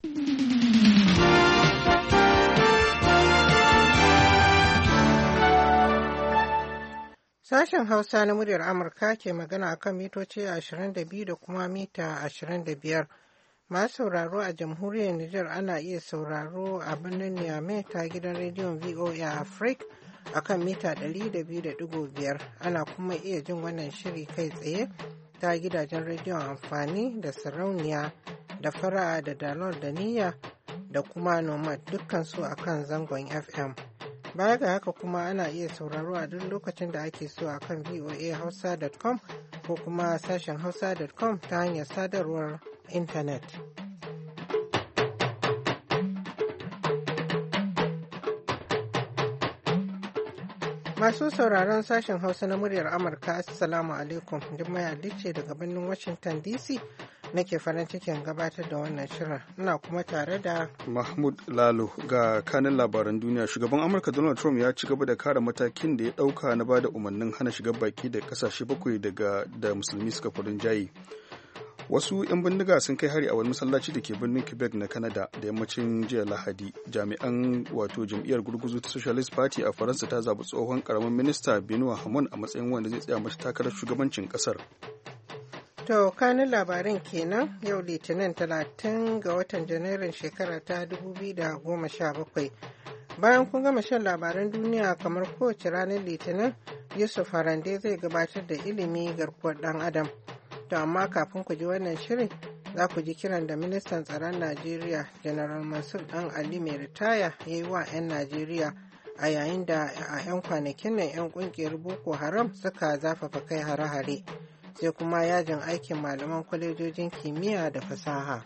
Sashen Hausa na muryar Amurka ke magana a kan mitoci 22 da kuma mita 25. Masu sauraro a jamhuriyar Nijar ana iya sauraro a birnin Niamey ta gidan rediyon VOA Africa a kan mita 200.5. Ana kuma iya jin wannan shiri kai tsaye ta gidajen rediyon amfani da sarauniya da fara'a da dalol da niyya da kuma nomad dukkansu a kan zangon FM. Baya ga haka kuma ana iya sauraro a duk lokacin da ake so a kan voahausa.com ko kuma sashen hausa.com ta hanyar sadarwar intanet. Masu sauraron sashen Hausa na muryar Amurka, Assalamu alaikum. Jummai Ali ce daga birnin Washington DC nake farin cikin gabatar da wannan shirin. Ina kuma tare da Mahmud Lalo ga kanin labaran duniya. Shugaban Amurka Donald Trump ya ci gaba da kare matakin da ya dauka na bada umarnin hana shigar baki da kasashe bakwai da musulmi suka furin jayi. Wasu 'yan bindiga sun kai hari a wani masallaci da ke birnin Quebec na Canada da yammacin jiya Lahadi. Jami'an jam'iyyar gurguzu ta Socialist Party a Faransa ta zaɓi tsohon ƙaramin minista Benoit Hamon a matsayin wanda zai tsaya mata takarar shugabancin ƙasar. To, kanin labarin kenan yau Litinin 30 ga watan Janairun shekara ta 2017. Bayan kun gama shan labaran duniya kamar kowace ranar Litinin, Yusuf Harande zai gabatar da ilimi garkuwar ɗan Adam. To amma kafin ku ji wannan shirin za ku ji kiran da ministan tsaron Najeriya General Mansur Dan Ali mai ritaya ya yi wa 'yan Najeriya a yayin da a 'yan kwanakin nan 'yan kungiyar Boko Haram suka zafafa kai hare-hare. Sai kuma yajin aikin malaman kwalejojin kimiyya da fasaha.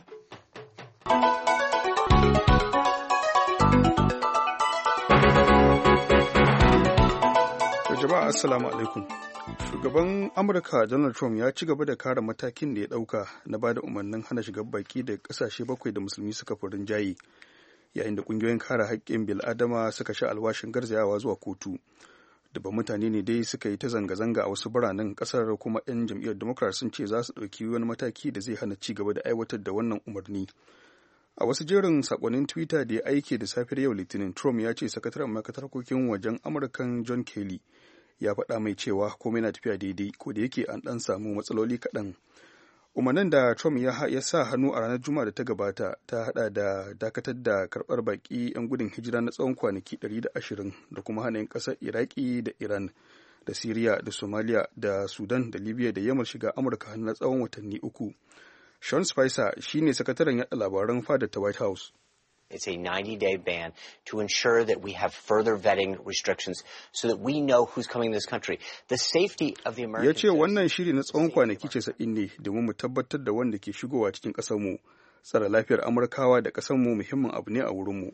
Jama'a assalamu alaikum. Shugaban Amurka Donald Trump ya ci gaba da kare matakin da ya dauka na bada umarnin hana shigar baki da kasashe bakwai da musulmi suka furin jayi, yayin da kungiyoyin kare haƙƙin bil'adama suka sha alwashin garzayawa zuwa kotu. Dubban mutane ne dai suka yi ta zanga-zanga a wasu biranen kasar, kuma 'yan jam'iyyar Democrat sun ce za su ɗauki wani mataki da zai hana ci gaba da aiwatar da wannan umarni. A wasu jerin sakonnin Twitter da ya aike da safiyar yau Litinin, Trump ya ce sakataren ma'aikatar harkokin wajen Amurkan John Kelly ya faɗa mai cewa komai na tafiya daidai, ko da yake an ɗan samu matsaloli kaɗan. Umarnin da Trump ya sa hannu a ranar Juma'a da ta gabata ta haɗa da dakatar da karɓar baƙi 'yan gudun hijira na tsawon kwanaki 120 da kuma hana 'yan ƙasar Iraki da Iran da Siriya da Somalia da Sudan da Libya da Yamal shiga Amurka na tsawon watanni 3. Sean Spicer shine sakataren yaɗa labaran fadar ta White House. It's a 90-day ban to ensure that we have further vetting restrictions so that we know who's coming to this country. The safety of the American citizens. Ya ce wannan shiri na tsawon kwanaki 90 ne domin mu tabbatar da wanda ke shigowa cikin ƙasarmu. Tsare lafiyar Amurkawa da ƙasarmu muhimmin abu ne a wurinmu.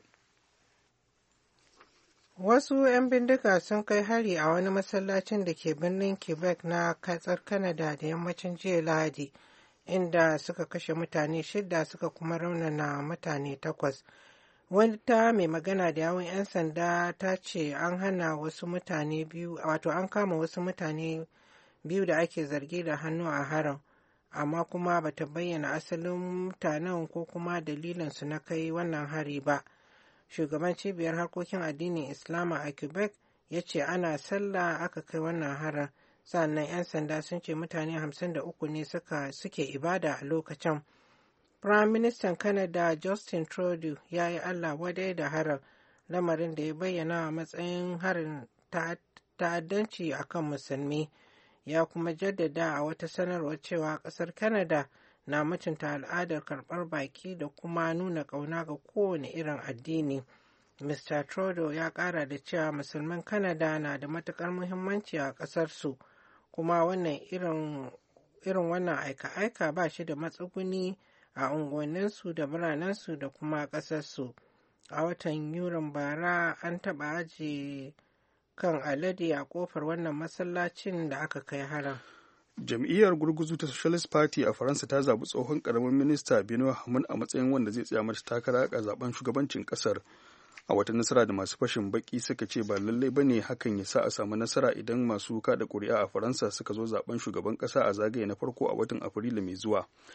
Wasu 'yan bindiga sun kai hari a wani masallacin da ke birnin Quebec na ƙasar Canada da yammacin jiya Lahadi, inda suka kashe mutane 6 suka kuma raunana mutane 8. Wata mai magana da yawun 'yan sanda ta ce an hana wasu mutane biyu, wato an kama wasu mutane biyu da ake zargi da hannu a harin, amma kuma bata bayyana asalin mutanen ko kuma dalilinsu na kai wannan hari ba. Shugaban cibiyar harkokin addinin Islama a Quebec ya ce ana sallah aka kai wannan harin. Sannan 'yan sanda sun ce mutane 53 ne suke ibada a lokacin. Prime Minister Canada Justin Trudeau ya yi Allah wadai da harin, lamarin da ya bayyana a matsayin harin ta'addanci a kan musulmi. Ya kuma jaddada a wata sanarwar cewa ƙasar Canada na mutunta al'adar karɓar baki da kuma nuna ƙauna ga kowane irin addini. Mr. Trudeau ya ƙara da cewa musulman Canada na da matuƙar muhimmanci a ƙasarsu. Kuma wannan irin wannan aika-aika ba shi da matsuguni a unguwanninsu da biranensu da kuma ƙasarsu. A watan Yurin bara an taɓa ajiye kan alade a ƙofar wannan masallacin da aka kai harin. Jam'iyyar gurguzu ta Socialist Party a Faransa ta zaɓi tsohon ƙaramin minista Benoit Hamon a matsayin wanda zai tsaya mata takara a zaben shugabancin ƙasar. A wata nasara da masu fashin baki suka ce ba lallai ba ne hakan ya sa a samu nasara idan masu kada ƙuri'a a Faransa suka zo zaben shugaban ƙasa a zagaye na farko a watan Afrilu mai zuwa.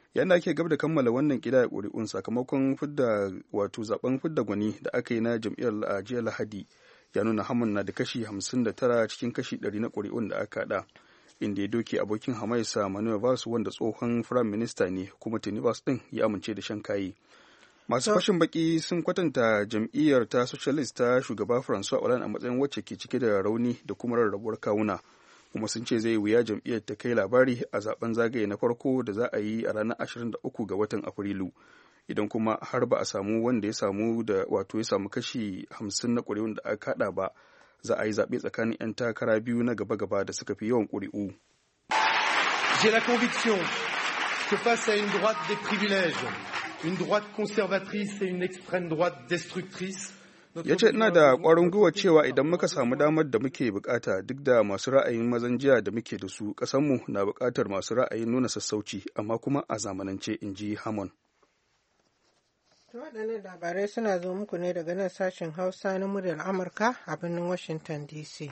Yayin da ake gab da kammala wannan kidaya ƙuri'un sakamakon zaben fidda gwani da aka yi na jam'iyyar a jiya Lahadi ya nuna Hammond na da kashi 59 cikin kashi 100 na ƙuri'un da aka haɗa, inda ya doke abokin hamayyarsa Manuel Valls wanda tsohon firayim minista ne kuma tuni Valls ɗin ya amince da shan kayi. Masu fashin baki sun kwatanta jam'iyyar ta Socialist ta shugaba Francois Hollande a matsayin wacce ke cike da rauni da kuma rarrabuwar kawuna, kuma sun ce zai wuya jam'iyyar ta kai labari a zaben zagaye na farko da za a yi a ranar 23 ga watan Afrilu. Idan kuma har ba a samu wanda ya samu kashi 50 na ƙuri'un da aka haɗa ba, za a yi zaɓe tsakanin 'yan takara biyu na gaba-gaba da suka fi yawan ƙuri'u. J'ai la conviction que face à une droite des privilèges, une droite conservatrice et une extrême droite destructrice, ya ce ina da ƙwarin gwiwa cewa idan muka samu damar da muke bukata duk da masu ra'ayin mazan jiya da muke da su, ƙasarmu na buƙatar masu ra'ayin nuna sassauci amma kuma a zamanance, in ji Hammond. Waɗannan labarai suna zo muku ne daga nan sashen Hausa na muryar Amurka a birnin Washington DC.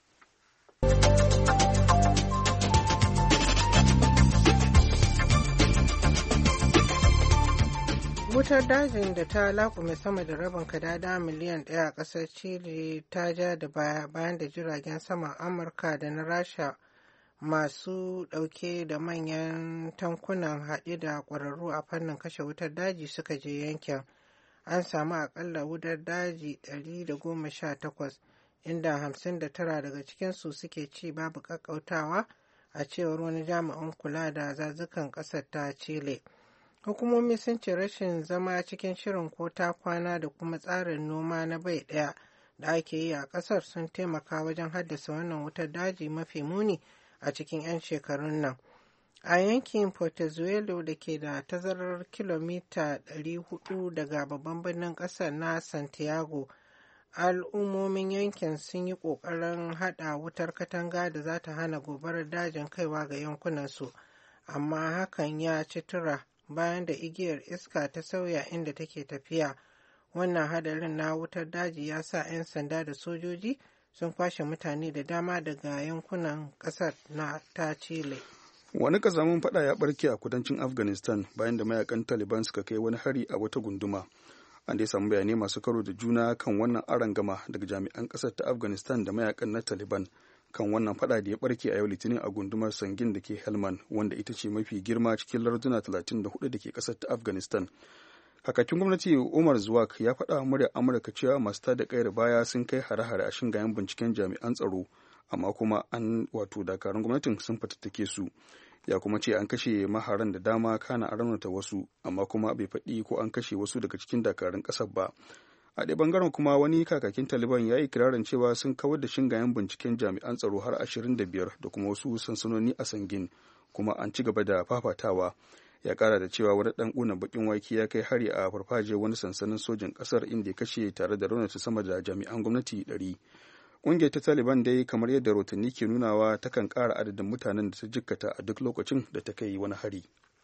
Wutar dajin da ta laƙume sama da rabin kadada miliyan 1 a ƙasar Chile ta ja da baya bayan da jiragen saman Amurka da na Rasha masu ɗauke da manyan tankunan haɗe da ƙwararru a fannin kashe wutar daji suka je yankin. An samu aƙalla wutar daji 118 inda 59 daga cikinsu suke ci babu ƙaƙƙautawa a cewar wani jami'in kula da zazukan ƙasar ta Chile. Hukumomi sun ce rashin zama cikin shirin ko ta kwana da kuma tsarin noma na bai ɗaya da ake yi a ƙasar sun taimaka wajen haddasa wannan wutar daji mafi muni a cikin 'yan shekarun nan. A yankin Portezuelo da ke da tazarar kilomita 400 daga babban birnin ƙasar na Santiago, al'ummomin yankin sun yi ƙoƙarin haɗa wutar katanga da za ta hana gobarar dajin kaiwa ga yankunansu, amma hakan ya ci tura bayan da igiyar iska ta sauya inda take tafiya. Wannan hadarin na wutar daji ya sa 'yan sanda da sojoji sun kwashe mutane da dama daga yankunan kasar na ta Chile. Wani kazamin fada ya barke a kudancin Afghanistan bayan da mayakan Taliban suka kai wani hari a wata gunduma. An dai samu bayanai masu karo da juna kan wannan arangama daga jami'an kasar ta Afghanistan da mayakan na Taliban kan wannan fada da ya barke a yau Litinin a gundumar Sangin da ke Helmand, wanda ita ce mafi girma cikin larduna 34 da ke kasar ta Afghanistan. Kakakin gwamnati Umar Zwak ya faɗa wa muryar Amurka cewa masu tada kayar baya sun kai hare-hare a shingayen binciken jami'an tsaro, amma kuma dakarun gwamnatin sun fatattake su. Ya kuma ce an kashe maharan da dama kana a raunata wasu, amma kuma bai faɗi ko an kashe wasu daga cikin dakarun ƙasar ba. A ɗaya bangaren kuma wani kakakin Taliban ya yi kirarin cewa sun kawar da shingayen binciken jami'an tsaro har 25 da kuma wasu sansanoni a Sangin, kuma an ci gaba da fafatawa. Ya kara da cewa wani ɗan ƙunan bakin wake ya kai hari a farfajiyar wani sansanin sojin ƙasar inda ya kashe tare da raunata sama da jami'an gwamnati 100. Ƙungiyar ta Taliban dai, kamar yadda rahotanni ke nunawa, takan ƙara adadin mutanen da ta jikkata a duk lokacin da ta kai wani hari.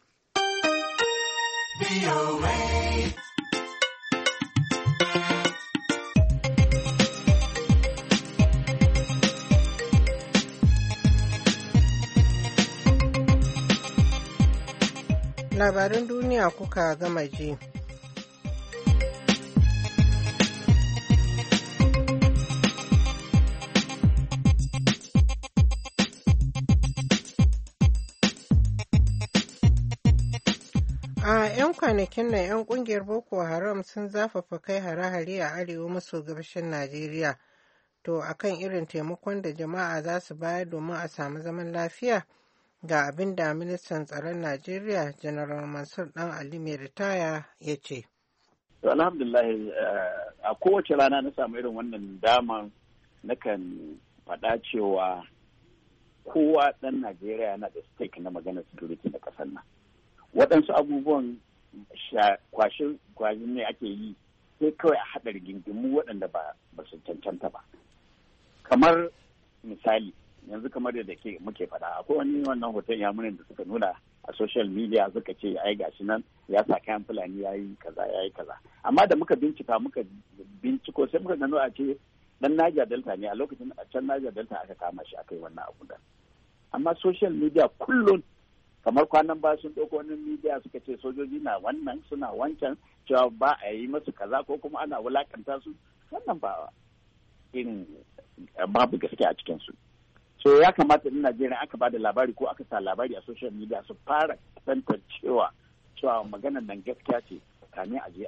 Labaran duniya kuka gama ji. A 'yan kwanakin nan 'yan kungiyar Boko Haram sun zafafa kai hare-hare a arewa maso gabashin Najeriya. To akan irin taimakon da jama'a za su bayar domin a samu zaman lafiya, ga abin da ministan tsaron Najeriya General Mansur Dan Ali mai ritaya ya ce. Alhamdulillah, a kowace rana na samu irin wannan dama nakan faɗa cewa kowa ɗan Najeriya yana da stake na maganar security na ƙasar nan. Waɗansu abubuwan kwashin ne ake yi sai kawai a haɗa rigingimu waɗanda ba su cancanta ba. Kamar misali, yanzu kamar da muke faɗa, akwai wani wannan hoton yamunin da suka nuna a social media suka ce ai gashi nan ya sa kayan fulani ya yi kaza. Amma da muka binciko sai muka gano a ce dan Niger Delta ne, a lokacin a can Niger Delta aka kama shi aka yi wannan abu da. Amma social media kullum kamar kwanan ba sun ɗauko wani media suka ce sojoji na wannan suna wancan cewa ba a yi masu kaza ko kuma ana wulakanta su, wannan ba irin babu gaske a cikin su. So ya kamata in Najeriya aka ba da labari ko aka sa labari a social media su fara tantar cewa maganar nan gaskiya ce kamin a je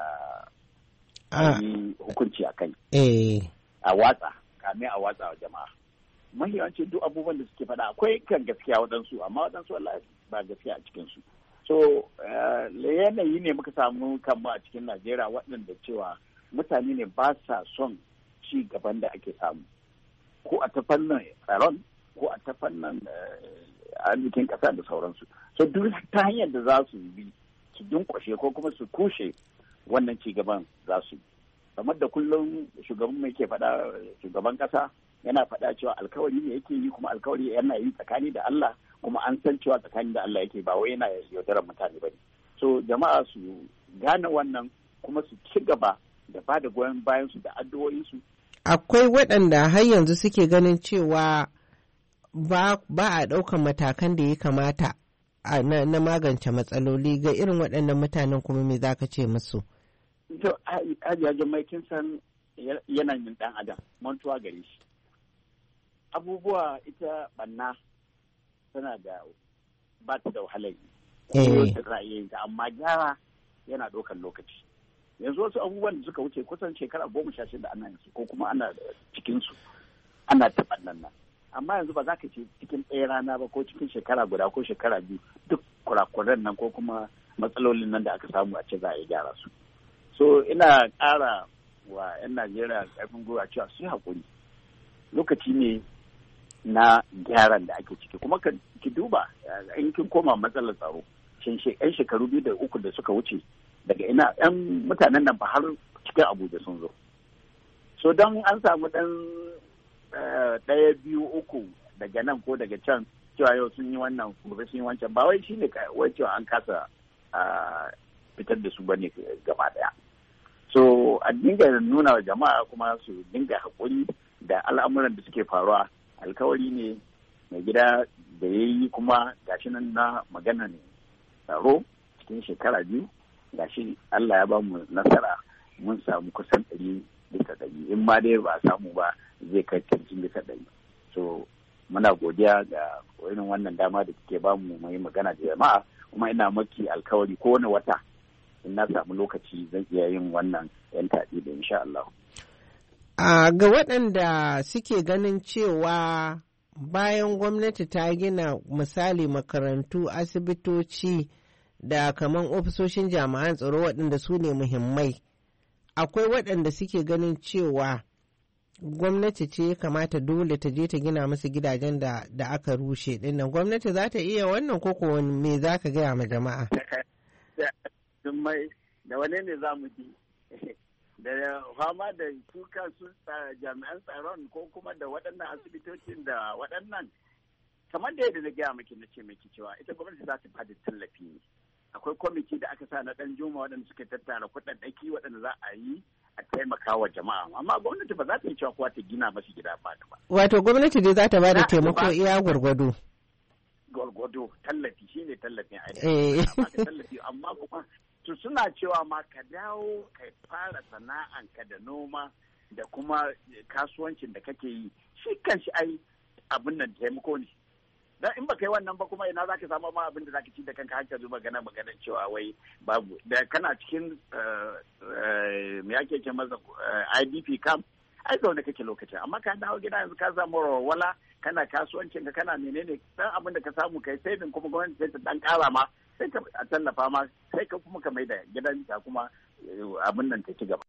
a yi hukunci a kai. A watsa, kamin a watsa wa jama'a. Mahiyawanci duk abubuwan da suke faɗa akwai kan gaskiya waɗansu, amma waɗansu wallahi ba gaskiya a cikinsu. So yanayi ne muka samu kanmu a cikin Najeriya waɗanda cewa mutane ne ba sa son ci gaban da ake samu. Ko a ta fannin tsaron, ko a ta fannin arzikin ƙasa da sauransu. So duk ta hanyar da za su bi su dunkwashe ko kuma su kushe wannan ci gaban za su yi. Kamar da kullum shugaban mai ke faɗa, shugaban ƙasa yana faɗa cewa alkawari ne yake yi, kuma alkawari yana yi tsakani da Allah, kuma an san cewa tsakani da Allah yake, ba wai yana yaudarar mutane ba ne. So jama'a su gane wannan kuma su ci gaba da ba da goyon bayan su da addu'o'insu. Akwai waɗanda har yanzu suke ganin cewa ba a ɗaukan matakan da ya kamata na magance matsaloli. Ga irin waɗannan mutanen kuma me za ka ce musu? To, Hajiya mai kin san yanayin ɗan adam, mantuwa gare shi. Abubuwa ita ɓanna tana da ba ta da wahalar yi. Amma gyara yana ɗaukar lokaci. Yanzu wasu abubuwan da suka wuce kusan shekara 16 ana yanzu, ko kuma ana cikinsu ana ta ɓannan nan. Amma yanzu ba za ka ce cikin ɗaya rana ba, ko cikin shekara guda ko shekara biyu duk kurakuran nan ko kuma matsalolin nan da aka samu a ce za a yi gyara su. So ina ƙara wa 'yan Najeriya ƙarfin gwiwa cewa su yi haƙuri. Lokaci ne na gyaran da ake ciki. Kuma ki duba in kin koma matsalar tsaro. 'Yan shekaru 2 da 3 da suka wuce daga ina 'yan mutanen nan ba har cikin Abuja sun zo. So don an samu ɗan 1, 2, 3 daga nan ko daga can cewa yau sun yi wannan gobe sun yi wancan, ba wai shine wai cewa an kasa fitar da su bane gaba daya. So a dinga nuna wa jama'a kuma su dinga haƙuri da al'amuran da suke faruwa. Alkawari ne mai gida da ya yi, kuma gashi nan na maganar tsaro cikin shekara 2 gashi Allah ya ba mu nasara, mun samu kusan 100%. In ma dai ba a samu ba zai kai 100%. So muna godiya ga irin wannan dama da kike ba mu mai magana da jama'a, kuma ina maki alkawari kowane wata in na samu lokaci zan iya yin wannan 'yan taɗi da insha Allah. Ga waɗanda suke ganin cewa bayan gwamnati ta gina misali makarantu, asibitoci da kaman ofisoshin jami'an tsaro waɗanda su ne muhimmai, akwai waɗanda suke ganin cewa gwamnati ce ya kamata dole ta je ta gina musu gidajen da aka rushe dinnan. Gwamnati za ta iya wannan, ko me za ka gaya ma jama'a? Da wane ne za mu ji? Da fama da su kansu jami'an tsaron, ko kuma da waɗannan asibitocin da waɗannan, kamar da yadda na gaya miki na ce miki cewa ita gwamnati za ta bada tallafi ne. Akwai kwamiti da aka sa na ɗan juma waɗanda suka tattara kuɗaɗɗaki waɗanda za a yi a taimaka wa jama'a, amma gwamnati ba za ta yi cewa kowa ta gina masu gida ba. Wato gwamnati dai za ta ba da taimako iya gwargwado. Gwargwado, tallafi shine tallafin aiki. Tallafi, amma kuma su suna cewa ma ka dawo ka fara sana'anka da noma da kuma kasuwancin da kake yi, shi kanshi ai abin nan taimako ne. Dan in baka yi wannan ba kuma ina zaka samu ma abin da zaka ci da kanka, haka zuba maganar cewa wai babu. Da kana cikin me yake ce masa IDP camp, ai zaune kake lokacin, amma ka dawo gida yanzu ka samu wala, kana kasuwancin ka, kana menene, dan abin da ka samu kai saving, kuma gwamnati sai ta dan kara ma, sai ka tallafa ma, sai ka kuma ka mai da gidan ka kuma abin nan ta ci gaba.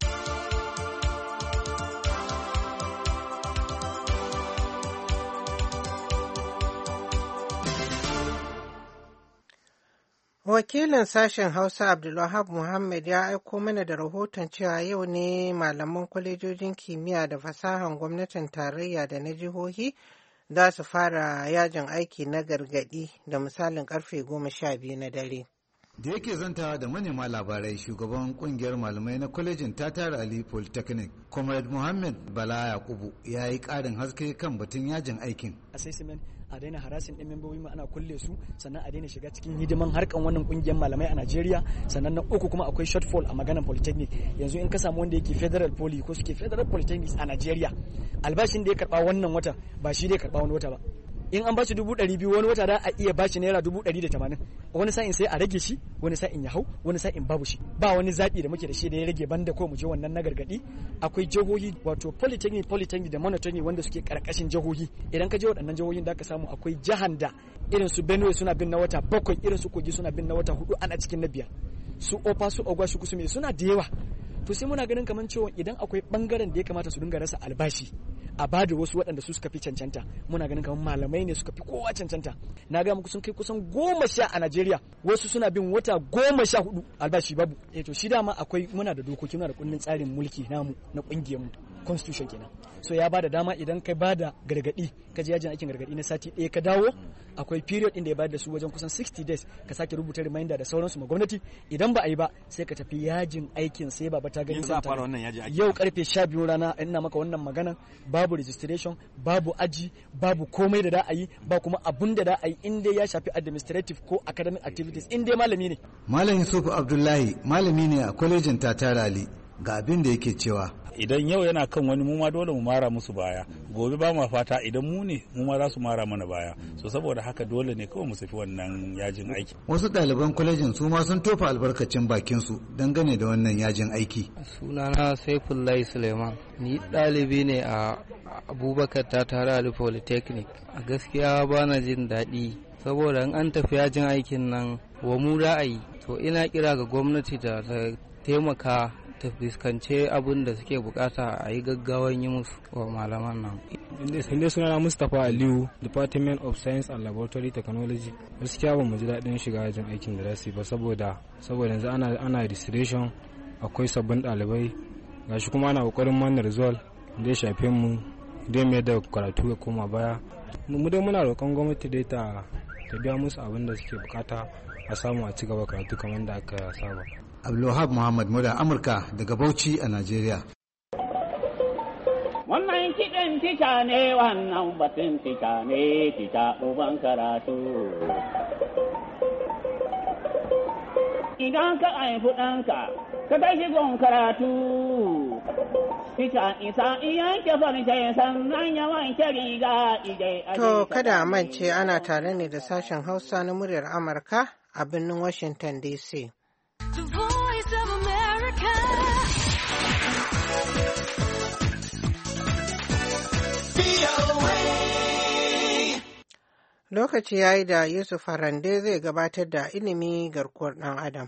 Wakilin sashen Hausa Abdulwahab Muhammad ya aiko mana da rahoton cewa yau ne malaman kwalejojin kimiyya da fasahan gwamnatin tarayya da na jihohi za su fara yajin aiki na gargadi da misalin karfe 12 na dare. Da yake zanta da manema labarai, shugaban kungiyar malamai na kwalejin Tatar Ali Polytechnic, Comrade Muhammad Bala Yakubu, ya yi ƙarin haske kan batun yajin aikin. Assessment a daina harasin din membobi mu ana kulle su, sannan a daina shiga cikin hidiman harkan wannan kungiyar malamai a Najeriya. Sannan na uku kuma akwai shortfall a maganar polytechnic. Yanzu in ka samu wanda yake federal poly ko suke federal polytechnics a Najeriya, albashin da ya karba wannan wata ba shi da ya karba wani wata ba. In an ba shi 200,000 wani wata da a iya ba shi naira 180. Wani sa'in sai a rage shi, wani sa'in ya hau, wani sa'in babu shi. Ba wani zaɓi da muke da shi da ya rage banda ko mu je wannan na gargaɗi. Akwai jihohi wato polytechnic da monotechnic wanda suke karkashin jihohi. Idan ka je waɗannan jihohin da ka samu akwai jahan da irin su Benue suna bin na wata 7, irin su Kogi suna bin na wata 4, ana cikin na 5. Su Opa, su Ogwa, su Kusume suna da yawa. To sai muna ganin kamar cewa idan akwai bangaren da ya kamata su dinga rasa albashi a bada wasu waɗanda su suka fi cancanta, muna ganin kamar malamai ne suka fi kowa cancanta. Na ga muku sun kai kusan 10 a Najeriya, wasu suna bin wata 14 albashi babu. To shi dama akwai, muna da dokoki, muna da kundin tsarin mulki namu na kungiyar mu, constitution kenan. So ya bada dama idan kai bada gargadi, ka je yajin aikin gargadi na sati 1 ka dawo, akwai period din da ya bayar da su wajen kusan 60 days ka sake rubuta reminder da sauransu ma gwamnati. Idan ba a yi ba sai ka tafi yajin aikin sai baba ta gani. Yau karfe 12 rana ina maka wannan magana, babu registration, babu aji, babu komai da da a yi, ba kuma abun da da a yi in dai ya shafi administrative ko academic activities, in dai malami ne. Malam Yusuf Abdullahi malami ne a kwalejin Tatara Ali, ga abin da yake cewa idan yau yana kan wani mu ma dole mu mara musu baya, gobe ba ma fata idan mu ne mu ma za su mara mana baya. So saboda haka dole ne kawai mu tafi wannan yajin aiki. Wasu ɗaliban kwalejin su ma sun tofa albarkacin bakin su dangane da wannan yajin aiki. Sunana Saifullahi Suleiman, ni ɗalibi ne a Abubakar Tatara Ali Polytechnic. A gaskiya ba na jin daɗi saboda in an tafi yajin aikin nan wa mu ra'ayi, to ina kira ga gwamnati da ta taimaka ta fuskance abin da suke bukata a yi gaggawan yi musu wa malaman nan. Inda sunana Mustapha Aliyu, Department of Science and Laboratory Technology. Gaskiya ba mu ji daɗin shiga yajin aikin da zasu yi ba saboda yanzu ana registration, akwai sabbin ɗalibai, gashi kuma ana kokarin manna result da ya shafe mu, dai mai da karatu ya koma baya. Mu dai muna roƙon gwamnati dai ta biya musu abin da suke bukata a samu a ci gaba karatu kamar da aka saba. Abdulwahab Muhammad Muda, Amurka daga Bauchi a Najeriya. Wannan kiɗin tica ne, wannan batun tica ne, tica uban karatu. Idan ka haifi ɗanka, ka kai shi gon karatu. Tica isa iyan ke farce sannan ya wanke riga ije. To kada a mance ana tare ne da sashen Hausa na muryar Amurka a birnin Washington DC. The Voice of America. Lokaci ya yi da Yusuf Harande zai gabatar da ilimi garkuwar ɗan Adam.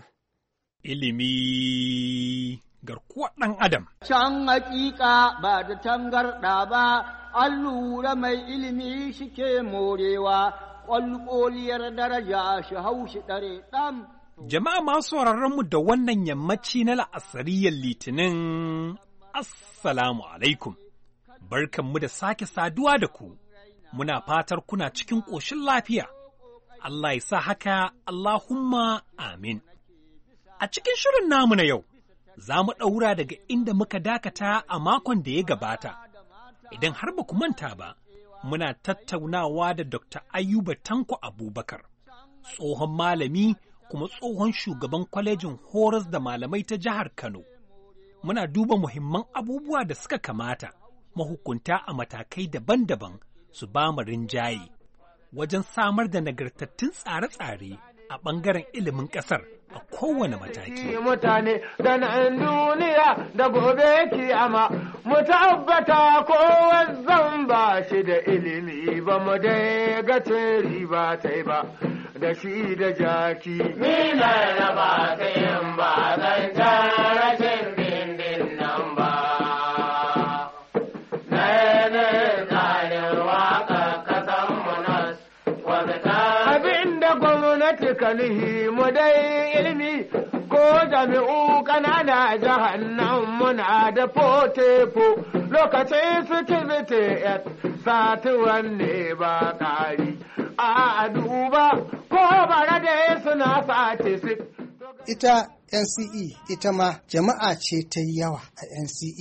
Ilimi garkuwar ɗan Adam. Can hakika ba da tangarɗa ba, an lura mai ilimi shike morewa, ƙwalƙoliyar daraja shi haushi ɗare ɗan. Jama'a masu mu da wannan yammaci na la'asariyar Litinin, Assalamu alaikum, barkanmu da sake saduwa da ku, muna fatar kuna cikin ƙoshin lafiya, Allah ya sa haka, Allahumma amin. A cikin shirin namu na yau, za mu ɗaura daga inda muka dakata a makon da ya gabata, idan har ba ku manta ba, muna tattaunawa da Dr. Ayuba Tanko Abubakar, tsohon malami kuma tsohon shugaban kwalejin horas da malamai ta jihar Kano. Muna duba muhimman abubuwa da suka kamata mahukunta a matakai daban-daban su ba mu rinjaye wajen samar da nagartattun tsare-tsare a ɓangaren ilimin ƙasar a kowane mataki. Mutane da nan duniya da gobe kiyama mu tabbata kowa zan ba shi da ilimi ba mu dai ga riba ta ba. Da shi da jaki. Ni na raba ta yin ba zan tara rashin dindin nan ba. Nene tsarin waka kasan munas wata ta. Abinda gwamnati kan mu dai ilimi ko jami'u kanana jahannan muna da fotefo lokacin sikiriti satuwan ne ba ƙari. A duba ko bara da suna sace su. Ita NCE ita ma jama'a ce ta yawa a NCE.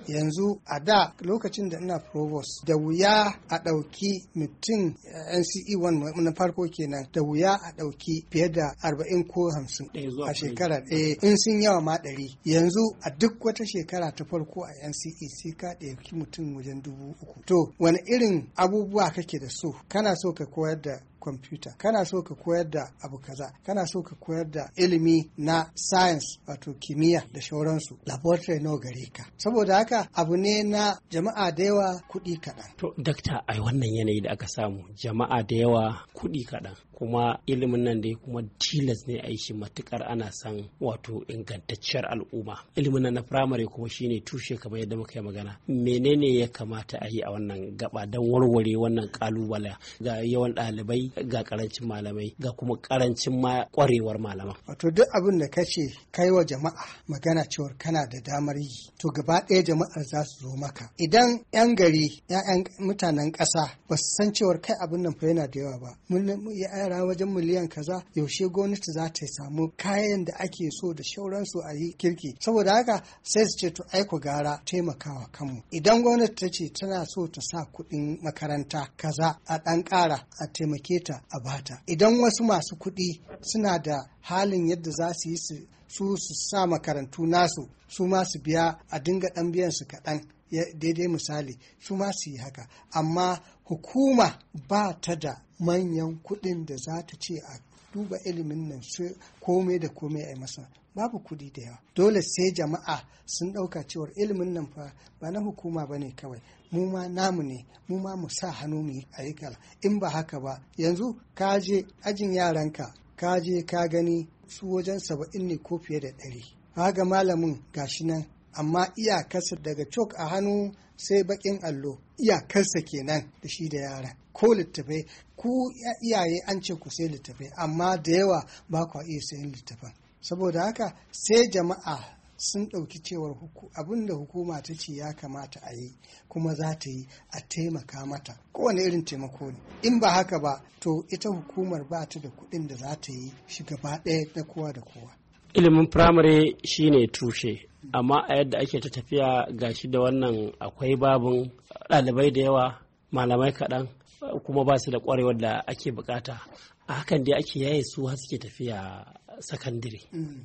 yanzu a da lokacin da ina provost da wuya a ɗauki mutum NCE 1 na farko kenan da wuya a ɗauki fiye da 40 ko 50 a shekarar in sun yawa ma 100 yanzu a duk wata shekara ta farko a NCE sai ka ɗauki mutum wajen 3,000. To wani irin abubuwa kake da so? Kana so ka koyar da kwamfuta, kana so ka koyar da abu kaza, kana so ka koyar da ilimi na science wato kimiyya da shauransu, laboratory nawa gare ka. Saboda haka abu ne na jama'a da yawa kuɗi kaɗan. To dakta, ai wannan yanayi da aka samu jama'a da yawa kuɗi kaɗan, kuma ilimin nan dai kuma tilas ne a yi shi matukar ana san wato ingantacciyar al'umma. Ilimin nan na firamare kuma shine tushe kamar yadda muka yi magana. Menene ya kamata a yi a wannan gaba don warware wannan kalubale ga yawan ɗalibai, ga karancin malamai, ga kuma karancin kwarewar malaman? Wato duk abin da kace kai wa jama'a magana cewar kana da damar yi, to gaba ɗaya jama'ar za su zo maka. Idan 'yan gari, 'ya'yan mutanen ƙasa ba su san cewar kai abin nan fa yana da yawa ba, yara wajen miliyan kaza, yaushe gwamnati za ta samu kayan da ake so da shauransu a yi kirki. Saboda haka sai su ce to aiko gara taimakawa kanmu. Idan gwamnati ta ce tana so ta sa kuɗin makaranta kaza a ɗan ƙara a taimake ta a bata. Idan wasu masu kuɗi suna da halin yadda za su yi su sa makarantu nasu, su ma su biya a dinga ɗan biyan su kaɗan daidai misali, su ma su yi haka. Amma hukuma ba ta da manyan kuɗin da za ta ce a duba ilimin nan su komai da komai a yi masa. Babu kuɗi da yawa. Dole sai jama'a sun ɗauka cewar ilimin nan fa ba na hukuma ba ne kawai, mu ma namu ne, mu ma mu sa hannu mu yi ayyuka. In ba haka ba, yanzu ka je ajin yaranka, ka je ka gani su wajen 70 ne ko fiye da 100. Haga malamin gashi nan, amma iyakarsa daga cok a hannu sai bakin allo, iyakarsa kenan da shi da yara. Ko littafai, ku iyaye an ce ku sai littafai, amma da yawa ba ku iya sayan littafan. Saboda haka sai jama'a sun ɗauki cewar abin da hukuma ta ce ya kamata a yi kuma za ta yi, a taimaka mata, kowane irin taimako ne. In ba haka ba, to ita hukumar ba ta da kuɗin da za ta yi shi gaba ɗaya na kowa da kowa. Ilimin firamare shine tushe, amma a yadda ake ta tafiya gashi da wannan akwai babin ɗalibai da yawa, malamai kaɗan, kuma ba su da ƙwarewar da ake bukata. A hakan dai ake yaye su har suke tafiya sakandire.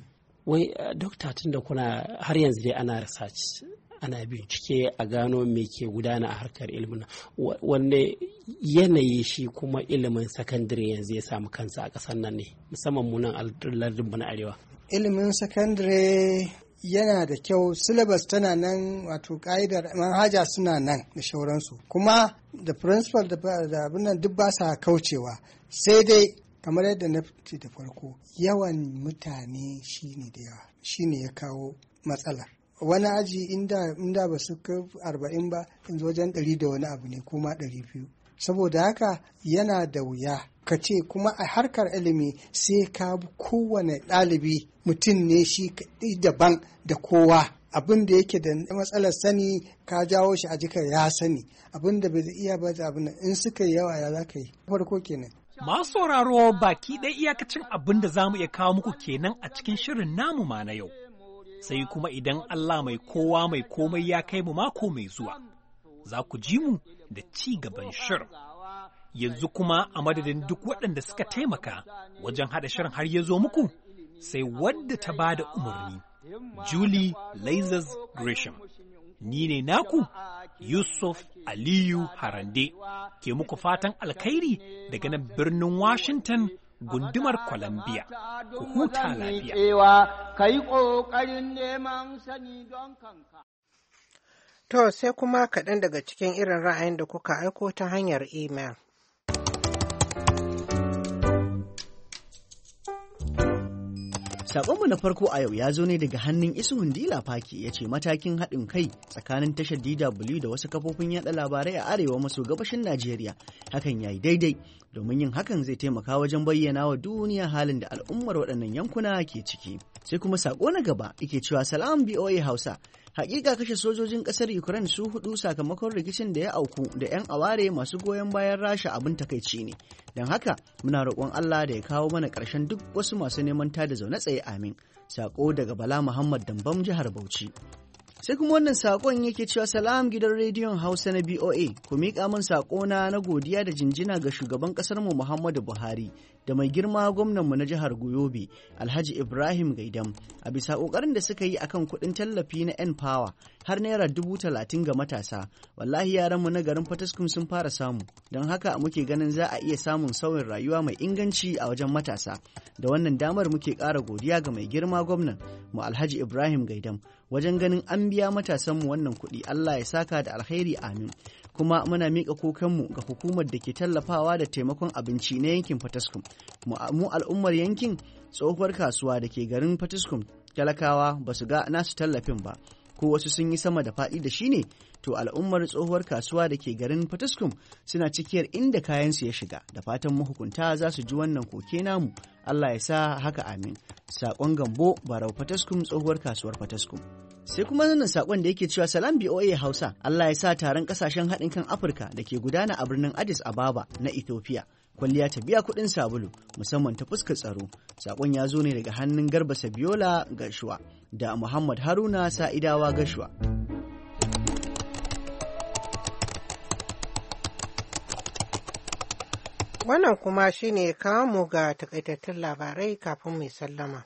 Wai dokta, tun da kuna har yanzu dai ana research, ana bincike a gano me ke gudana a harkar ilimin, wanne yanayi shi kuma ilimin sakandire yanzu ya samu kansa a ƙasar nan ne, musamman mu nan lardin na arewa? Ilimin sakandire yana da kyau, syllabus tana nan, wato ka'idar manhaja suna nan da shauransu, kuma da principal da abin nan duk ba sa kaucewa, sai dai kamar yadda na ce da farko, yawan mutane shine da yawa, shine ya kawo matsalar. Wani aji inda ba su kai 40 ba, yanzu wajen 100 da wani abu ne, kuma 200. Saboda haka yana da wuya ka ce kuma a harkar ilimi sai ka kowane ɗalibi mutum ne shi daban da kowa. Abin da yake da matsalar sani ka jawo shi a jikar ya sani, abin da bai iya ba da abin in suka yi yawa ya za ka yi. Farko kenan. Masu sauraro, baki ɗaya iyakacin abin da za mu iya kawo muku kenan a cikin shirin namu ma na yau. Sai kuma idan Allah mai kowa mai komai ya kai mu mako mai zuwa, za ku ji mu da ci gaban shirin. Yanzu kuma a madadin duk waɗanda suka taimaka wajen haɗa shirin har ya zo muku, sai wadda ta ba da umarni, Julie Lazarus Gresham. Ni ne naku, Yusuf Aliyu Harande, ke muku fatan alkhairi daga nan birnin Washington, gundumar Columbia. Ku huta lafiya. To sai kuma kaɗan daga cikin irin ra'ayin da kuka aiko ta hanyar email. Saƙonmu na farko a yau ya zo ne daga hannun Isuhun Dila Faki, ya ce matakin haɗin kai tsakanin tashar DW da wasu kafofin yaɗa labarai a arewa maso gabashin Najeriya hakan ya yi daidai, domin yin hakan zai taimaka wajen bayyana wa duniya halin da al'ummar waɗannan yankuna ke ciki. Sai kuma saƙo na gaba yake cewa salam BOA Hausa. Hakika kashe sojojin kasar Ukraine su 4 sakamakon rikicin da ya auku da 'yan aware masu goyon bayan Rasha abin takaici ne. Don haka muna roƙon Allah da ya kawo mana ƙarshen duk wasu masu neman tada zaune tsaye, amin. Sako daga Bala Muhammad Dambam, jihar Bauchi. Sai kuma wannan sakon yake cewa salam gidan rediyon Hausa na BOA, ku miƙa min sakona na godiya da jinjina ga shugaban ƙasar mu Muhammadu Buhari da mai girma gwamnan mu na jihar Goyobe Alhaji Ibrahim Gaidam a bisa ƙoƙarin da suka yi akan kuɗin tallafi na N Power har naira 30,000 ga matasa. Wallahi yaran mu na garin Fataskum sun fara samu, don haka muke ganin za a iya samun sauyin rayuwa mai inganci a wajen matasa. Da wannan damar muke ƙara godiya ga mai girma gwamnan mu Alhaji Ibrahim Gaidam wajen ganin an biya matasanmu wannan kuɗi. Allah ya saka da alkhairi, amin. Kuma muna miƙa kokanmu ga hukumar da ke tallafawa da taimakon abinci na yankin Fataskum. Mu al'ummar yankin tsohuwar kasuwa da ke garin Fataskum talakawa ba su ga nasu tallafin ba, ko wasu sun yi sama da faɗi da shi ne. To al'ummar tsohuwar kasuwa da ke garin Fataskum suna cikiyar inda kayansu ya shiga, da fatan mahukunta za su ji wannan koke namu. Allah ya sa haka, amin. Saƙon Gambo Barau Fataskum, tsohuwar kasuwar Fataskum. Sai kuma wannan saƙon da yake cewa salam BOA Hausa, Allah ya sa taron ƙasashen haɗin kan Afirka da ke gudana a birnin Addis Ababa na Ethiopia kwalliya ta biya kuɗin sabulu, musamman ta fuskar tsaro. Saƙon ya zo ne daga hannun Garba Sabiola Gashuwa da Muhammad Haruna Sa'idawa Gashuwa. Wannan kuma shine kawo mu ga takaitattun labarai kafin mai sallama.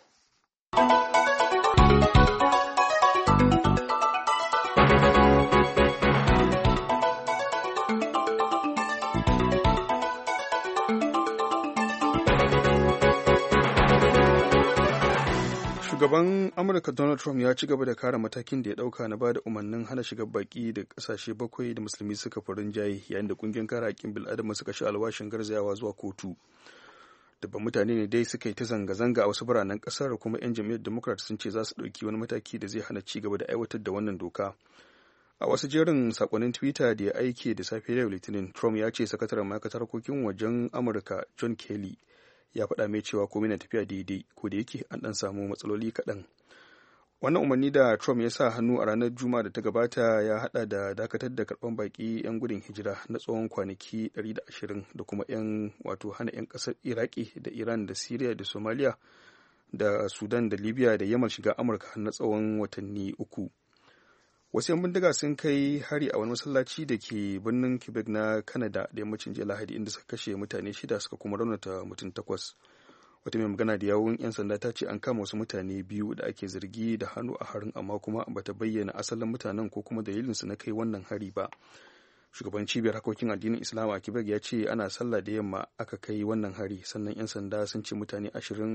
Shugaban Amurka Donald Trump ya ci gaba da kare matakin da ya dauka na bada umarnin hana shigar baki da kasashe 7 da musulmi suka farin jaye, yayin da kungiyar kare haƙƙin bil'adama suka sha alwashin garzayawa zuwa kotu. Dabban mutane ne dai suka yi ta zanga-zanga a wasu biranen kasar, kuma 'yan jam'iyyar Democrat sun ce za su ɗauki wani mataki da zai hana ci gaba da aiwatar da wannan doka. A wasu jerin sakonnin Twitter da ya aike da safe yau Litinin, Trump ya ce sakataren ma'aikatar harkokin wajen Amurka John Kelly ya faɗa mai cewa komai na tafiya daidai, ko da yake an ɗan samu matsaloli kaɗan. Wannan umarni da Trump ya sa hannu a ranar Juma'a da ta gabata ya haɗa da dakatar da karɓan baƙi 'yan gudun hijira na tsawon kwanaki 120 da kuma hana 'yan ƙasar Iraki da Iran da Syria da Somalia da Sudan da Libya da Yamal shiga Amurka na tsawon watanni 3. Wasu 'yan bindiga sun kai hari a wani masallaci da ke birnin Quebec na Canada da yammacin jiya Lahadi, inda suka kashe mutane 6 suka kuma raunata mutum 8. Wata mai magana da yawun 'yan sanda ta ce an kama wasu mutane 2 da ake zargi da hannu a harin, amma kuma bata bayyana asalin mutanen ko kuma dalilinsu na kai wannan hari ba. Shugaban cibiyar harkokin addinin Islam a Quebec ya ce ana sallah da yamma aka kai wannan hari, sannan 'yan sanda sun ce mutane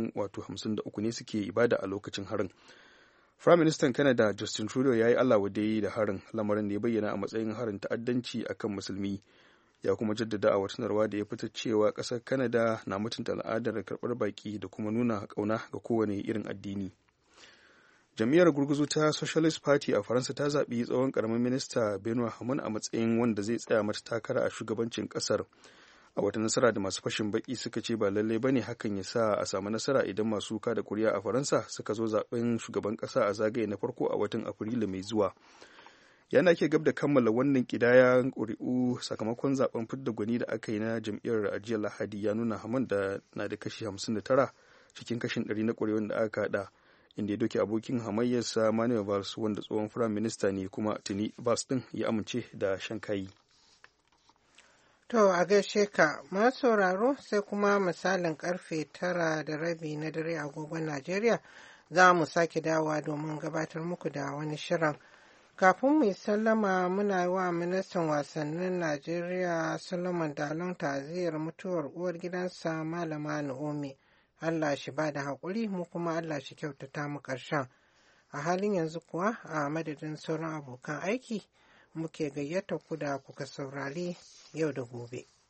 53 ne suke ibada a lokacin harin. Firaministan Canada Justin Trudeau ya yi Allah wadai da harin, lamarin da ya bayyana a matsayin harin ta'addanci akan musulmi. Ya kuma jaddada a wata sanarwa da ya fitar cewa ƙasar Canada na mutunta al'adar karɓar baƙi da kuma nuna ƙauna ga kowane irin addini. Jam'iyyar gurguzu ta Socialist Party a Faransa ta zaɓi tsohon ƙaramin minista Benoit Hamon a matsayin wanda zai tsaya mata takara a shugabancin ƙasar. A wata nasara da masu fashin baki suka ce ba lallai bane hakan ya sa a samu nasara idan masu kada kuri'a a Faransa suka zo zaben shugaban kasa a zagaye na farko a watan Afrilu mai zuwa. Yana ke gab da kammala wannan kidayan ƙuri'u, sakamakon zaben fidda gwani da aka yi na jam'iyyar a jiya Lahadi ya nuna Hamon da na da kashi 59 cikin kashin 100 na ƙuri'un da aka haɗa, inda ya doke abokin hamayyarsa Manuel Valls wanda tsohon firayim minista ne, kuma tuni Valls din ya amince da shan kayi. To a gaishe ka, masu sauraro, sai kuma misalin karfe 9:30 na dare agogon Najeriya za mu sake dawowa domin gabatar muku da wani shirin. Kafin mu yi sallama, muna yi wa ministan wasannin Najeriya Solomon Dalon ta'aziyar mutuwar uwar gidansa Malama Naomi. Allah shi ba da haƙuri, mu kuma Allah shi kyautata mu ƙarshen. A halin yanzu kuwa, a madadin sauran abokan aiki, muke gayyata ku da kuka saurari yau da gobe.